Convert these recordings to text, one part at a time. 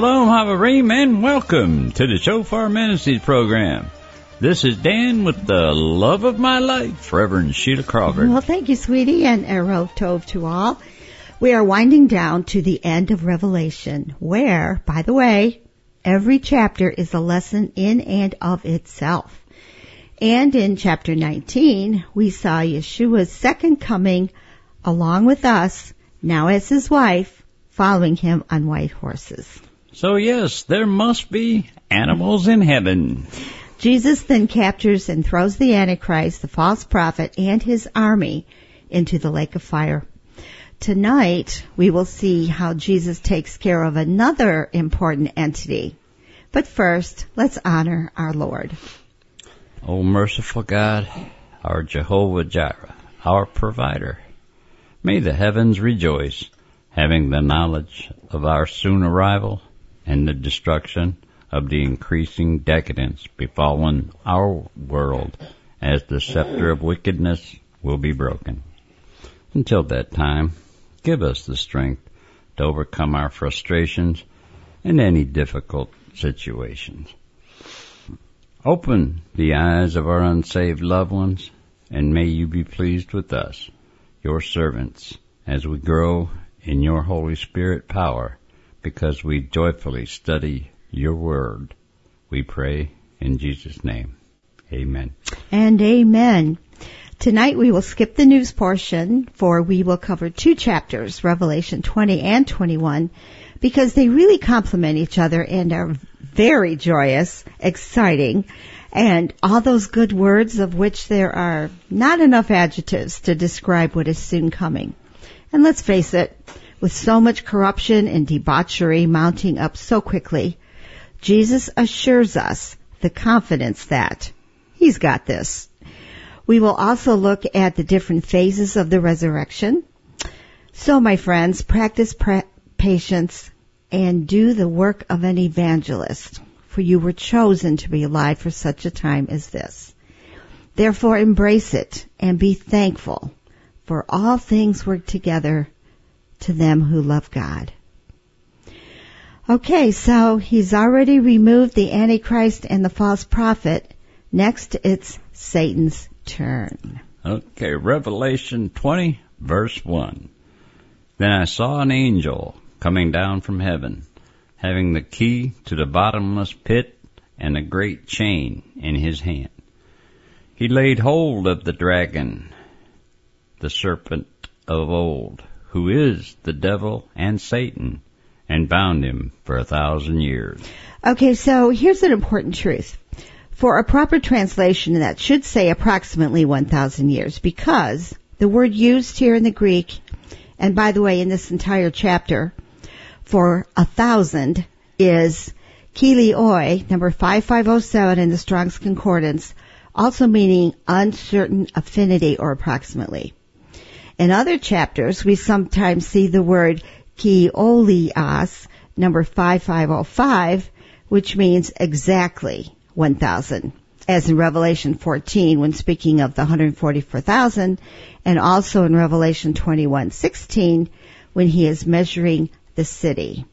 Shalom Havarim, and welcome to the Shofar Ministries program. This is Dan with the love of my life, Reverend Sheila Crawford. Well, thank you, sweetie, and Erev Tov to all. We are winding down to the end of Revelation, where, by the way, every chapter is a lesson in and of itself. And in chapter 19, we saw Yeshua's second coming along with us, now as his wife, following him on white horses. So yes, there must be animals in heaven. Jesus then captures and throws the Antichrist, the false prophet, and his army into the lake of fire. Tonight, we will see how Jesus takes care of another important entity. But first, let's honor our Lord. O merciful God, our Jehovah Jireh, our provider, may the heavens rejoice, having the knowledge of our soon arrival and the destruction of the increasing decadence befallen our world, as the scepter of wickedness will be broken. Until that time, give us the strength to overcome our frustrations in any difficult situations. Open the eyes of our unsaved loved ones, and may you be pleased with us, your servants, as we grow in your Holy Spirit power, because we joyfully study your word. We pray in Jesus' name. Amen. And amen. Tonight we will skip the news portion, for we will cover two chapters, Revelation 20 and 21, because they really complement each other and are very joyous, exciting, and all those good words of which there are not enough adjectives to describe what is soon coming. And let's face it, with so much corruption and debauchery mounting up so quickly, Jesus assures us the confidence that he's got this. We will also look at the different phases of the resurrection. So, my friends, practice patience and do the work of an evangelist, for you were chosen to be alive for such a time as this. Therefore, embrace it and be thankful, for all things work together to them who love God. Okay, so he's already removed the Antichrist and the false prophet. Next, it's Satan's turn. Okay, Revelation 20, verse 1. Then I saw an angel coming down from heaven, having the key to the bottomless pit and a great chain in his hand. He laid hold of the dragon, the serpent of old, who is the devil and Satan, and bound him for 1,000 years. Okay, so here's an important truth. For a proper translation, that should say approximately 1,000 years, because the word used here in the Greek, and by the way, in this entire chapter, for 1,000 is kilioi, number 5507 in the Strong's Concordance, also meaning uncertain affinity or approximately. In other chapters, we sometimes see the word kiolias, number 5505, which means exactly 1,000, as in Revelation 14 when speaking of the 144,000, and also in Revelation 21:16 when he is measuring the city.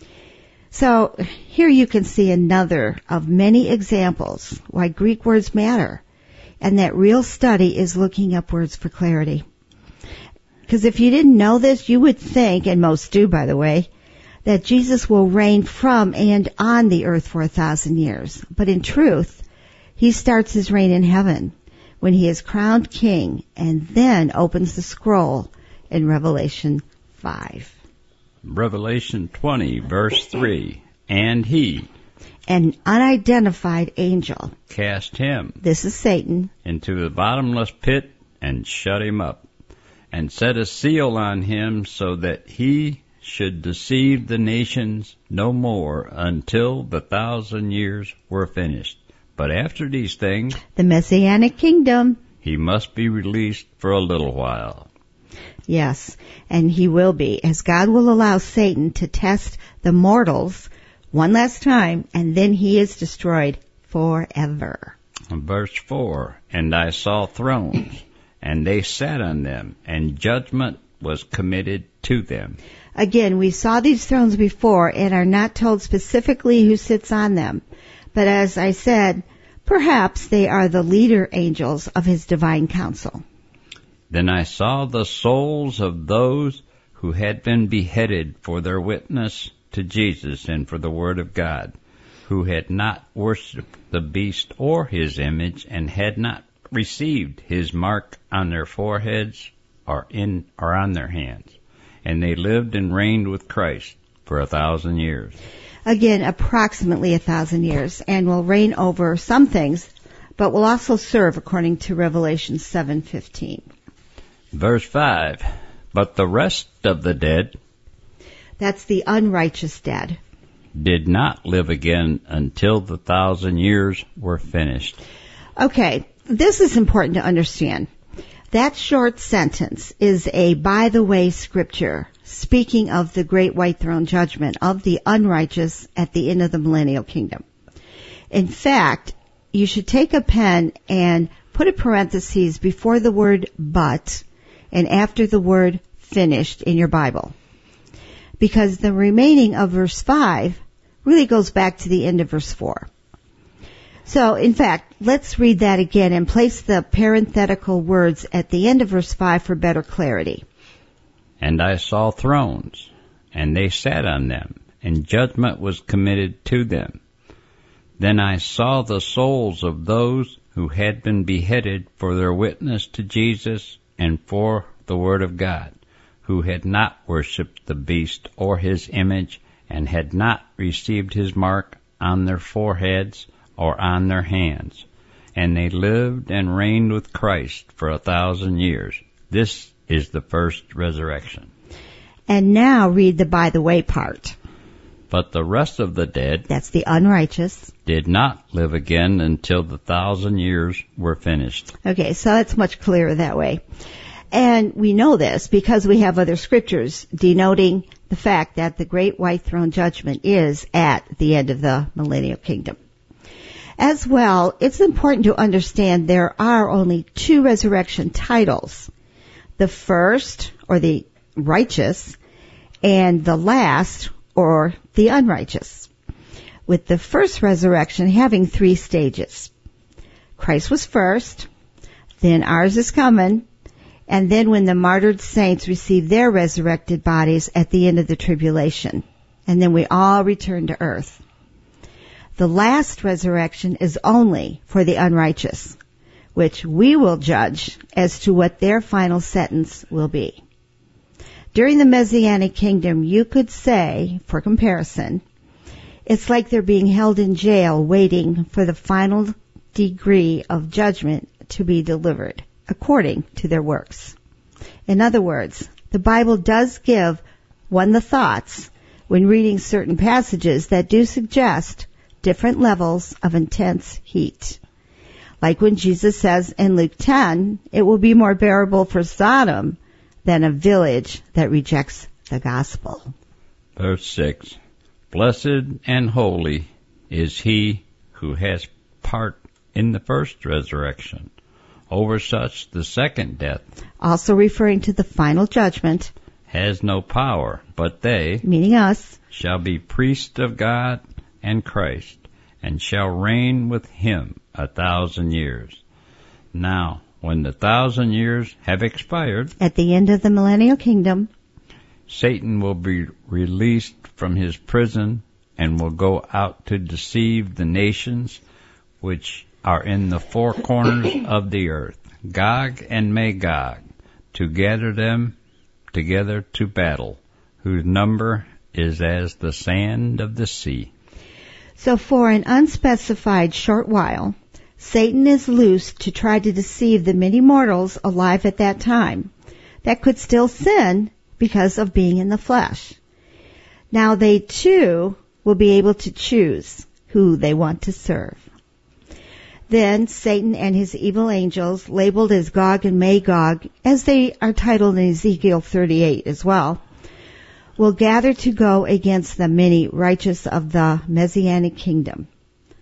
So here you can see another of many examples why Greek words matter, and that real study is looking up words for clarity. Because if you didn't know this, you would think, and most do, by the way, that Jesus will reign from and on the earth for 1,000 years. But in truth, he starts his reign in heaven when he is crowned king and then opens the scroll in Revelation 5. Revelation 20, verse 3. And he, an unidentified angel, cast him, this is Satan, into the bottomless pit and shut him up, and set a seal on him so that he should deceive the nations no more until the 1,000 years were finished. But after these things, the Messianic kingdom, he must be released for a little while. Yes, and he will be, as God will allow Satan to test the mortals one last time, and then he is destroyed forever. Verse 4, and I saw thrones, and they sat on them, and judgment was committed to them. Again, we saw these thrones before and are not told specifically who sits on them. But as I said, perhaps they are the leader angels of his divine council. Then I saw the souls of those who had been beheaded for their witness to Jesus and for the word of God, who had not worshipped the beast or his image, and had not received his mark on their foreheads or on their hands. And they lived and reigned with Christ for 1,000 years. Again, approximately 1,000 years, and will reign over some things, but will also serve according to Revelation 7:15. Verse 5, but the rest of the dead, that's the unrighteous dead, did not live again until the 1,000 years were finished. Okay, this is important to understand. That short sentence is a by-the-way scripture speaking of the great white throne judgment of the unrighteous at the end of the millennial kingdom. In fact, you should take a pen and put a parenthesis before the word but and after the word finished in your Bible, because the remaining of verse 5 really goes back to the end of verse 4. So, in fact, let's read that again and place the parenthetical words at the end of verse 5 for better clarity. And I saw thrones, and they sat on them, and judgment was committed to them. Then I saw the souls of those who had been beheaded for their witness to Jesus and for the word of God, who had not worshipped the beast or his image, and had not received his mark on their foreheads or on their hands. And they lived and reigned with Christ for 1,000 years. This is the first resurrection. And now read the by the way part. But the rest of the dead, that's the unrighteous, did not live again until the 1,000 years were finished. Okay, so that's much clearer that way. And we know this because we have other scriptures denoting the fact that the great white throne judgment is at the end of the millennial kingdom. As well, it's important to understand there are only two resurrection titles. The first, or the righteous, and the last, or the unrighteous. With the first resurrection having 3 stages. Christ was first, then ours is coming, and then when the martyred saints receive their resurrected bodies at the end of the tribulation. And then we all return to earth. The last resurrection is only for the unrighteous, which we will judge as to what their final sentence will be. During the Messianic kingdom, you could say, for comparison, it's like they're being held in jail waiting for the final degree of judgment to be delivered, according to their works. In other words, the Bible does give one the thoughts when reading certain passages that do suggest different levels of intense heat. Like when Jesus says in Luke 10, it will be more bearable for Sodom than a village that rejects the gospel. Verse 6, blessed and holy is he who has part in the first resurrection. Over such the second death, also referring to the final judgment, has no power, but they, meaning us, shall be priests of God and Christ, and shall reign with him 1,000 years. Now, when the 1,000 years have expired, at the end of the millennial kingdom, Satan will be released from his prison and will go out to deceive the nations which are in the 4 corners of the earth, Gog and Magog, to gather them together to battle, whose number is as the sand of the sea. So for an unspecified short while, Satan is loosed to try to deceive the many mortals alive at that time that could still sin because of being in the flesh. Now they too will be able to choose who they want to serve. Then Satan and his evil angels, labeled as Gog and Magog, as they are titled in Ezekiel 38 as well, will gather to go against the many righteous of the Messianic kingdom.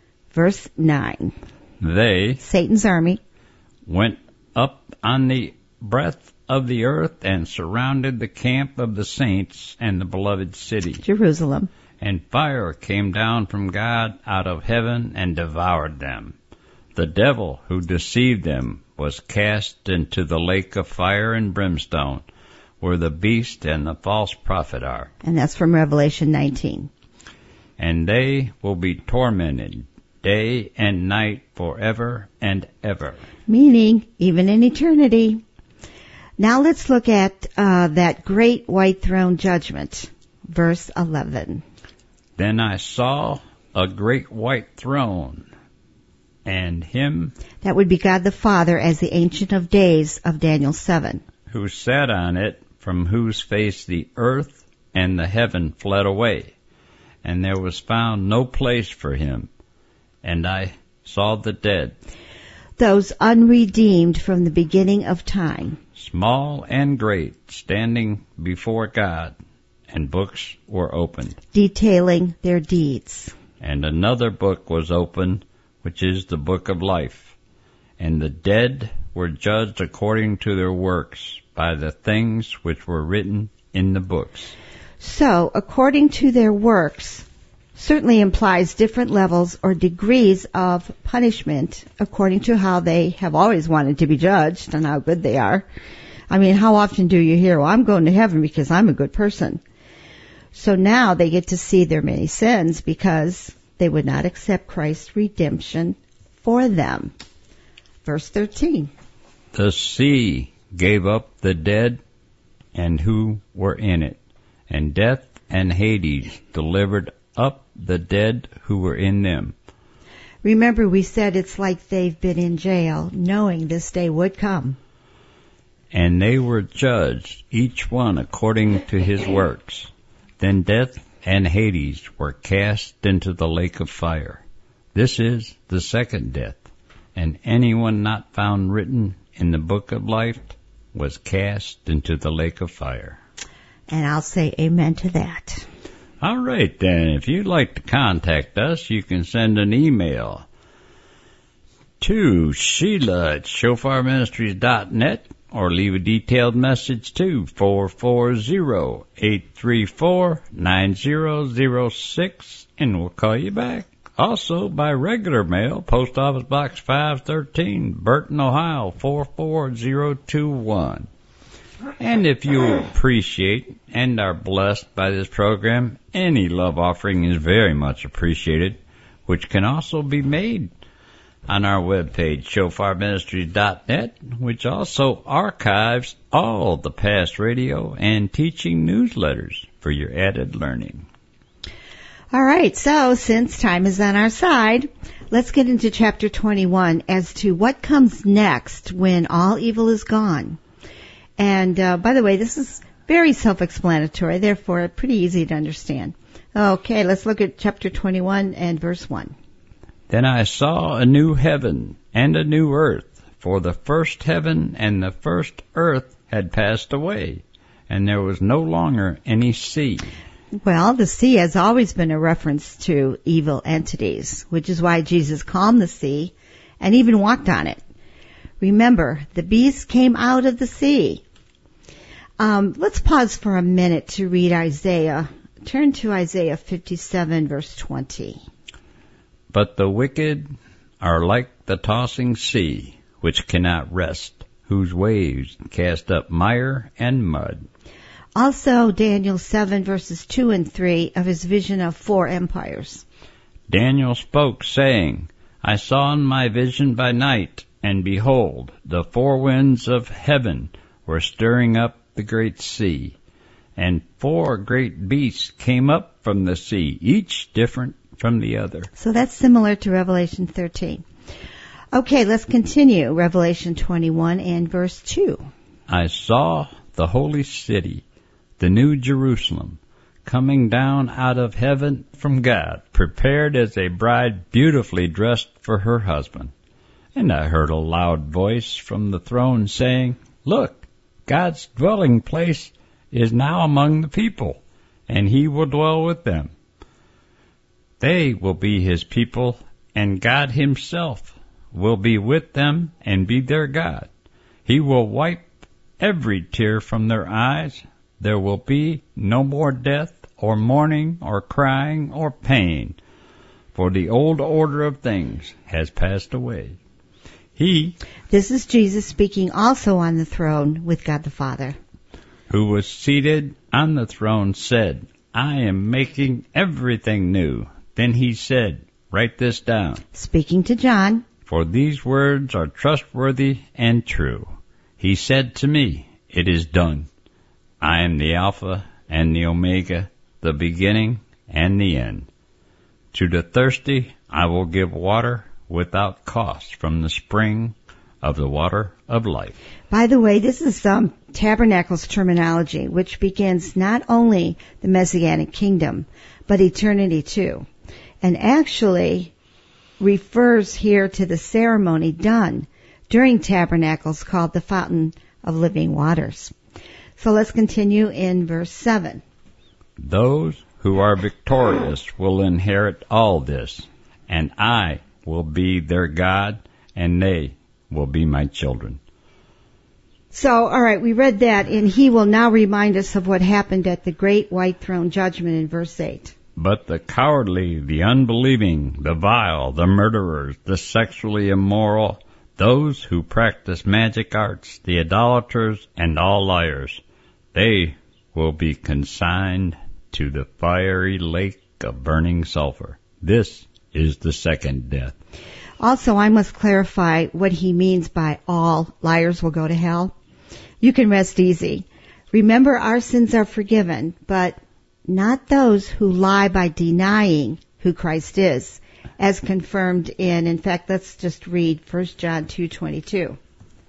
Verse 9. They, Satan's army, went up on the breadth of the earth and surrounded the camp of the saints and the beloved city. Jerusalem. And fire came down from God out of heaven and devoured them. The devil who deceived them was cast into the lake of fire and brimstone, where the beast and the false prophet are. And that's from Revelation 19. And they will be tormented day and night forever and ever. Meaning, even in eternity. Now let's look at that great white throne judgment. Verse 11. Then I saw a great white throne, and him That would be God the Father as the Ancient of Days of Daniel 7. who sat on it, from whose face the earth and the heaven fled away, and there was found no place for him. And I saw the dead, Those unredeemed from the beginning of time. small and great, standing before God, and books were opened. Detailing their deeds. And another book was opened, which is the book of life. And the dead were judged according to their works by the things which were written in the books. So, according to their works, certainly implies different levels or degrees of punishment according to how they have always wanted to be judged and how good they are. I mean, how often do you hear, well, I'm going to heaven because I'm a good person? So now they get to see their many sins because they would not accept Christ's redemption for them. Verse 13. The sea gave up the dead and who were in it, and death and Hades delivered up the dead who were in them. Remember, we said it's like they've been in jail, knowing this day would come. And they were judged, each one according to his works. Then death and Hades were cast into the lake of fire. This is the second death, and anyone not found written in the book of life was cast into the lake of fire. And I'll say amen to that. All right, then. If you'd like to contact us, you can send an email to Sheila@shofarministries.net or leave a detailed message to 440-834-9006, and we'll call you back. Also, by regular mail, Post Office Box 513, Burton, Ohio, 44021. And if you appreciate and are blessed by this program, any love offering is very much appreciated, which can also be made on our webpage, shofarministries.net, which also archives all the past radio and teaching newsletters for your added learning. All right, so since time is on our side, let's get into chapter 21 as to what comes next when all evil is gone. And by the way, this is very self-explanatory, therefore pretty easy to understand. Okay, let's look at chapter 21 and verse 1. Then I saw a new heaven and a new earth, for the first heaven and the first earth had passed away, and there was no longer any sea. Well, the sea has always been a reference to evil entities, which is why Jesus calmed the sea and even walked on it. Remember, the beast came out of the sea. Let's pause for a minute to read Isaiah. Turn to Isaiah 57, verse 20. But the wicked are like the tossing sea, which cannot rest, whose waves cast up mire and mud. Also, Daniel 7, verses 2 and 3 of his vision of 4 empires. Daniel spoke, saying, I saw in my vision by night, and behold, the 4 winds of heaven were stirring up the great sea, and 4 great beasts came up from the sea, each different from the other. So that's similar to Revelation 13. Okay, let's continue. Revelation 21 and verse 2. I saw the holy city, the new Jerusalem, coming down out of heaven from God, prepared as a bride beautifully dressed for her husband. And I heard a loud voice from the throne saying, Look, God's dwelling place is now among the people, and he will dwell with them. They will be his people, and God himself will be with them and be their God. He will wipe every tear from their eyes. There will be no more death, or mourning, or crying, or pain, for the old order of things has passed away. This is Jesus speaking also on the throne with God the Father, who was seated on the throne, said, I am making everything new. Then he said, write this down. Speaking to John, for these words are trustworthy and true. He said to me, it is done. I am the Alpha and the Omega, the beginning and the end. To the thirsty I will give water without cost from the spring of the water of life. By the way, this is Tabernacle's terminology, which begins not only the Messianic kingdom, but eternity too, and actually refers here to the ceremony done during Tabernacles called the Fountain of Living Waters. So let's continue in verse 7. Those who are victorious will inherit all this, and I will be their God, and they will be my children. So, all right, we read that, and he will now remind us of what happened at the great white throne judgment in verse 8. But the cowardly, the unbelieving, the vile, the murderers, the sexually immoral, those who practice magic arts, the idolaters, and all liars, they will be consigned to the fiery lake of burning sulfur. This is the second death. Also, I must clarify what he means by all liars will go to hell. You can rest easy. Remember, our sins are forgiven, but not those who lie by denying who Christ is, as confirmed in fact, let's just read 1 John 2:22.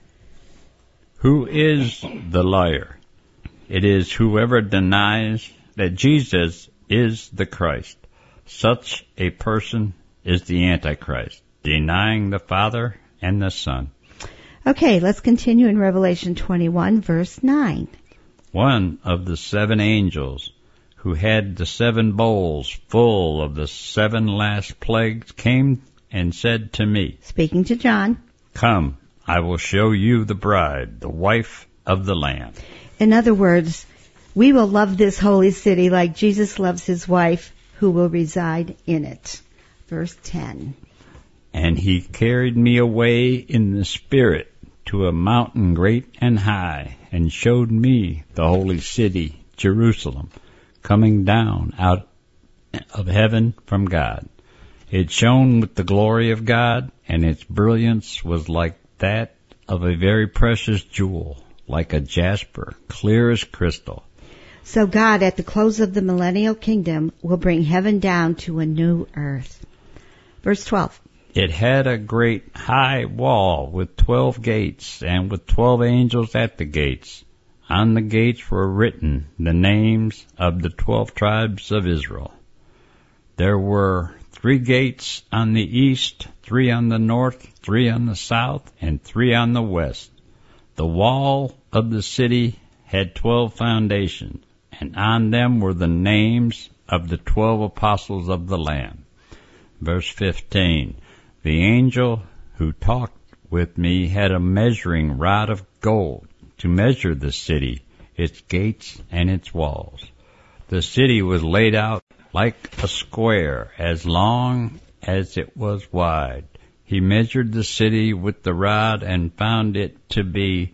Who is the liar? It is whoever denies that Jesus is the Christ. Such a person is the Antichrist, denying the Father and the Son. Okay, let's continue in Revelation 21, verse 9. One of the 7 angels who had the 7 bowls full of the 7 last plagues came and said to me, speaking to John, come, I will show you the bride, the wife of the Lamb. In other words, we will love this holy city like Jesus loves his wife who will reside in it. Verse 10. And he carried me away in the Spirit to a mountain great and high, and showed me the holy city, Jerusalem, coming down out of heaven from God. It shone with the glory of God, and its brilliance was like that of a very precious jewel, like a jasper, clear as crystal. So God, at the close of the millennial kingdom, will bring heaven down to a new earth. Verse 12. It had a great high wall with 12 gates, and with 12 angels at the gates. On the gates were written the names of the 12 tribes of Israel. There were 3 gates on the east, 3 on the north, 3 on the south, and 3 on the west. The wall of the city had 12 foundations, and on them were the names of the 12 apostles of the Lamb. Verse 15. The angel who talked with me had a measuring rod of gold to measure the city, its gates, and its walls. The city was laid out like a square, as long as it was wide. He measured the city with the rod and found it to be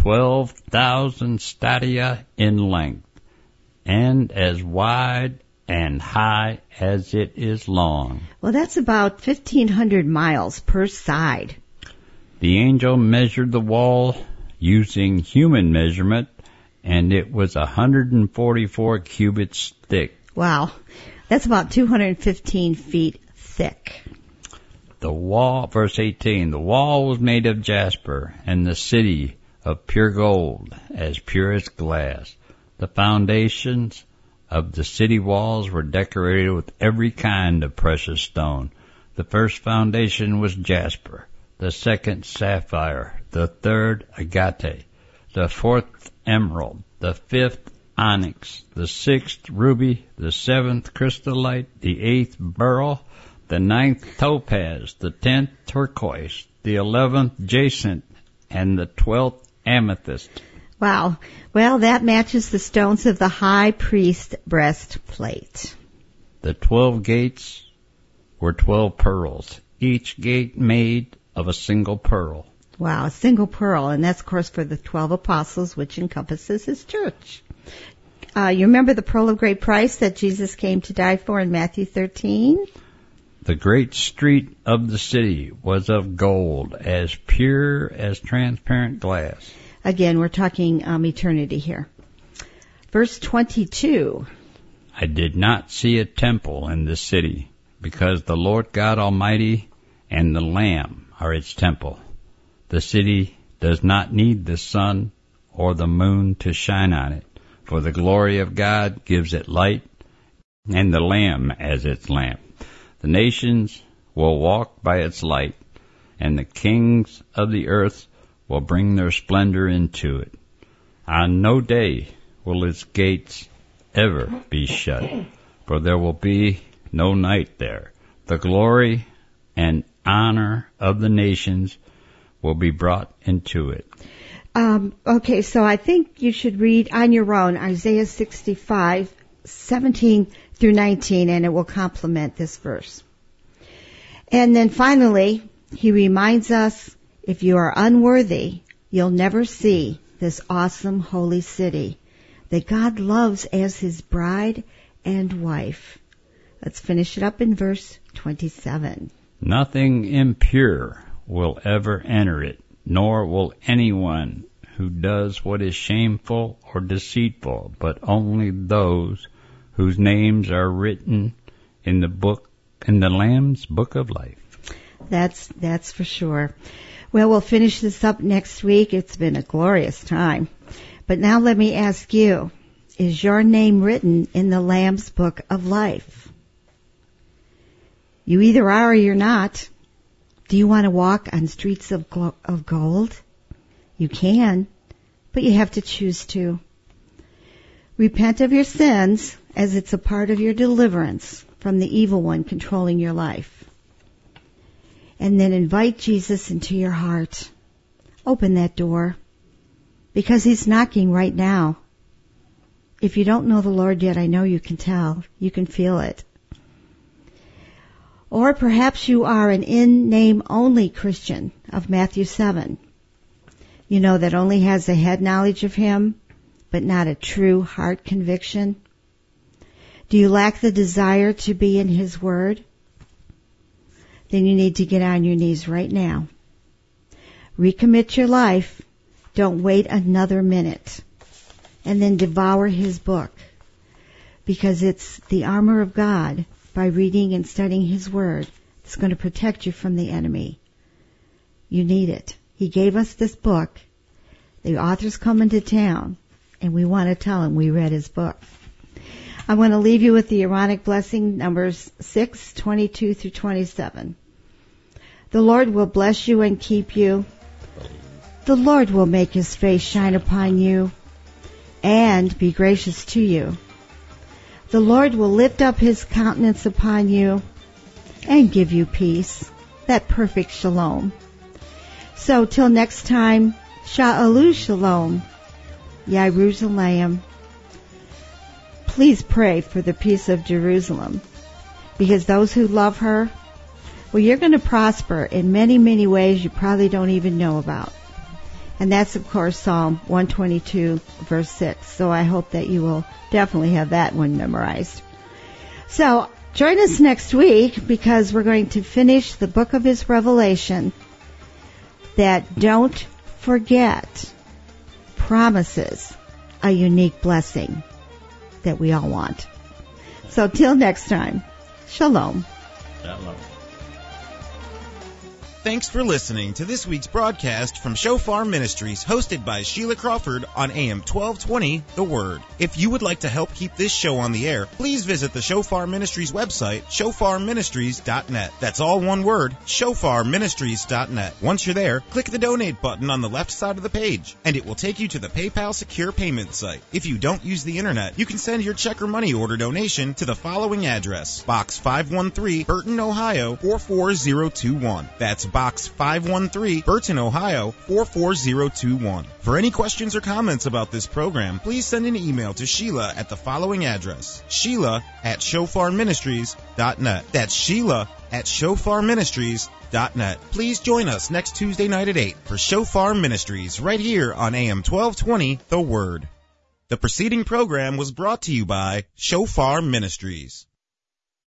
12,000 stadia in length, and as wide and high as it is long. Well, that's about 1,500 miles per side. The angel measured the wall using human measurement, and it was 144 cubits thick. Wow. That's about 215 feet thick. The wall, verse 18, the wall was made of jasper, and the city of pure gold, as pure as glass. The foundations of the city walls were decorated with every kind of precious stone. The first foundation was jasper, the second sapphire, the third agate, the fourth emerald, the fifth onyx, the sixth ruby, the seventh chrysolite, the eighth beryl, the ninth topaz, the 10th turquoise, the 11th jacinth, and the 12th amethyst. Wow. Well, that matches the stones of the high priest breastplate. The 12 gates were 12 pearls, each gate made of a single pearl. Wow, a single pearl, and that's, of course, for the 12 apostles, which encompasses his church. You remember the pearl of great price that Jesus came to die for in Matthew 13? The great street of the city was of gold, as pure as transparent glass. Again, we're talking eternity here. Verse 22. I did not see a temple in this city, because the Lord God Almighty and the Lamb are its temple. The city does not need the sun or the moon to shine on it, for the glory of God gives it light, and the Lamb as its lamp. The nations will walk by its light, and the kings of the earth will bring their splendor into it. On no day will its gates ever be shut, for there will be no night there. The glory and honor of the nations will be brought into it. Okay, so I think you should read on your own Isaiah 65, 17 through 19, and it will complement this verse. And then finally, he reminds us, if you are unworthy, you'll never see this awesome holy city that God loves as his bride and wife. Let's finish it up in verse 27. Nothing impure will ever enter it, nor will anyone who does what is shameful or deceitful, but only those whose names are written in the Lamb's book of life. That's for sure. Well, we'll finish this up next week. It's been a glorious time. But now let me ask you, is your name written in the Lamb's book of life? You either are or you're not. Do you want to walk on streets of gold? You can, but you have to choose to. Repent of your sins, as it's a part of your deliverance from the evil one controlling your life. And then invite Jesus into your heart. Open that door, because he's knocking right now. If you don't know the Lord yet, I know you can tell. You can feel it. Or perhaps you are an in-name only Christian of Matthew 7. You know, that only has a head knowledge of him, but not a true heart conviction. Do you lack the desire to be in his word? Then you need to get on your knees right now. Recommit your life. Don't wait another minute. And then devour his book. Because it's the armor of God, by reading and studying his word, that's going to protect you from the enemy. You need it. He gave us this book. The author's coming to town, and we want to tell him we read his book. I want to leave you with the Aaronic blessing, numbers 6, 22 through 27. The Lord will bless you and keep you. The Lord will make his face shine upon you and be gracious to you. The Lord will lift up his countenance upon you and give you peace, that perfect shalom. So till next time, Sha'alu Shalom, Yerushalayim. Please pray for the peace of Jerusalem, because those who love her, well, you're going to prosper in many, many ways you probably don't even know about. And that's, of course, Psalm 122, verse 6. So I hope that you will definitely have that one memorized. So join us next week, because we're going to finish the book of his Revelation that, don't forget, promises a unique blessing that we all want. So till next time, shalom. Shalom. Thanks for listening to this week's broadcast from Shofar Ministries, hosted by Sheila Crawford on AM 1220, The Word. If you would like to help keep this show on the air, please visit the Shofar Ministries website, shofarministries.net. That's all one word, shofarministries.net. Once you're there, click the donate button on the left side of the page, and it will take you to the PayPal secure payment site. If you don't use the internet, you can send your check or money order donation to the following address: Box 513, Burton, Ohio 44021. That's Box 513, Burton, Ohio 44021. For any questions or comments about this program, please send an email to Sheila at the following address: Sheila@shofarministries.net. That's Sheila@shofarministries.net. Please join us next Tuesday night at 8 for Shofar Ministries right here on AM 1220, The Word. The preceding program was brought to you by Shofar Ministries.